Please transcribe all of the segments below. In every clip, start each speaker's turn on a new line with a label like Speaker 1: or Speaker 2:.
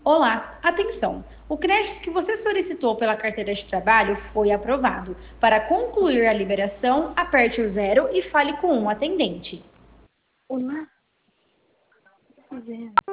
Speaker 1: Olá, atenção! O crédito que você solicitou pela carteira de trabalho foi aprovado. Para concluir a liberação, aperte o zero e fale com um atendente.
Speaker 2: Olá, zero.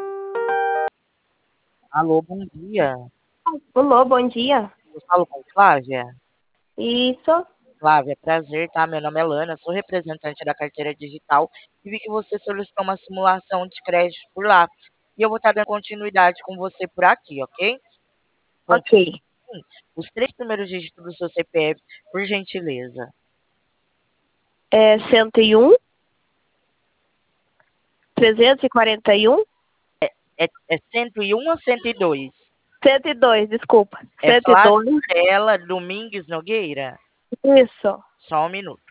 Speaker 3: Alô, bom dia.
Speaker 2: Olá, bom dia.
Speaker 3: Eu falo com Flávia.
Speaker 2: Isso,
Speaker 3: Flávia, prazer, tá? Meu nome é Lana, sou representante da carteira digital e vi que você solicitou uma simulação de crédito por lá. E eu vou estar dando continuidade com você por aqui, ok?
Speaker 2: ok.
Speaker 3: Confirme os três primeiros dígitos do seu CPF, por gentileza.
Speaker 2: É 101, 341,
Speaker 3: É 101 ou 102?
Speaker 2: 102, desculpa.
Speaker 3: É
Speaker 2: 102,
Speaker 3: Flávia Domingues Nogueira?
Speaker 2: isso.
Speaker 3: Só um minuto.